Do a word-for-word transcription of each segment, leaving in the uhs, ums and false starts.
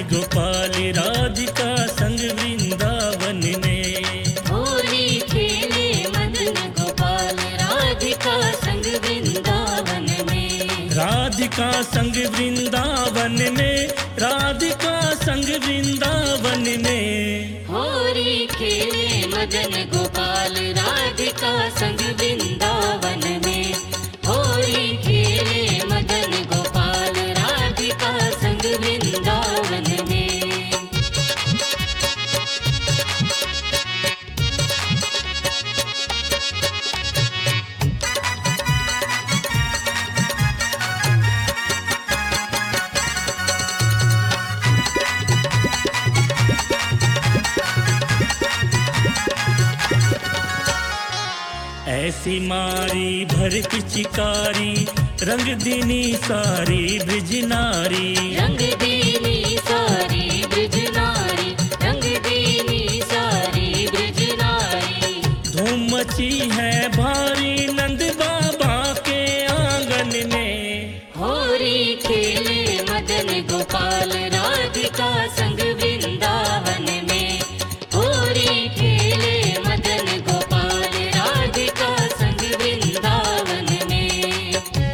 गोपाल राधिका संग वृंदावन में। होली खेले मदन गोपाल राधिका संग वृंदावन में। राधिका संग वृंदावन में, राधिका संग वृंदावन में। होली खेले मदन गोपाल राधिका संग वृंदावन में। होली खेले मदन गोपाल राधिका संग वृंदावन में। ऐसी मारी भर पिचकारी, रंग दीनी सारी ब्रिज नारी। रंग दीनी सारी ब्रिज नारी, रंग दीनी सारी ब्रिज नारी। धूम मची है भारी नंद बाबा के आंगन में। होली खेले मदन गोपाल राधिका संग वृंदावन में। होली खेले मदन गोपाल राधिका संग वृंदावन में।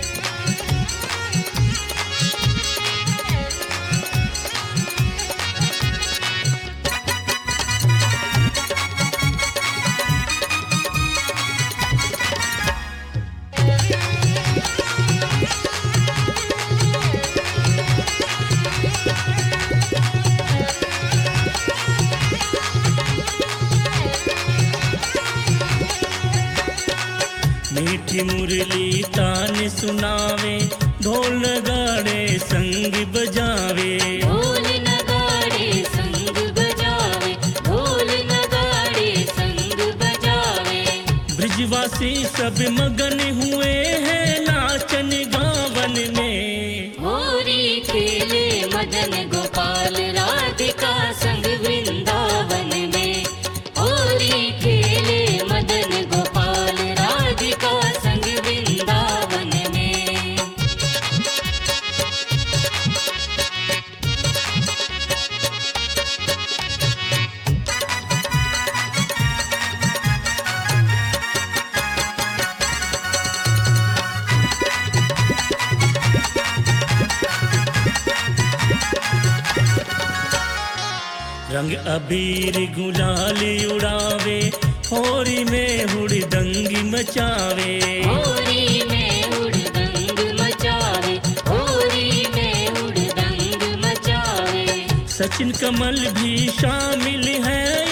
मीठी मुरली तान सुनावे, ढोल नगाड़े संग बजावे। ढोल नगाड़े संग बजावे, ढोल नगाड़े संग बजावे। ब्रिजवासी सब मगन हुए हैं नाचन गावन में। होली खेले मदन गोपाल राधिका संग वृंदावन में। होली खेले मदन गोपाल राधिका संग वृंदावन में। रंग अबीर गुलाल उड़ावे, होरी में हुड़दंग मचावे। होली में हुड़दंग मचावे, होली में हुड़दंग मचावे। सचिन कमल भी शामिल है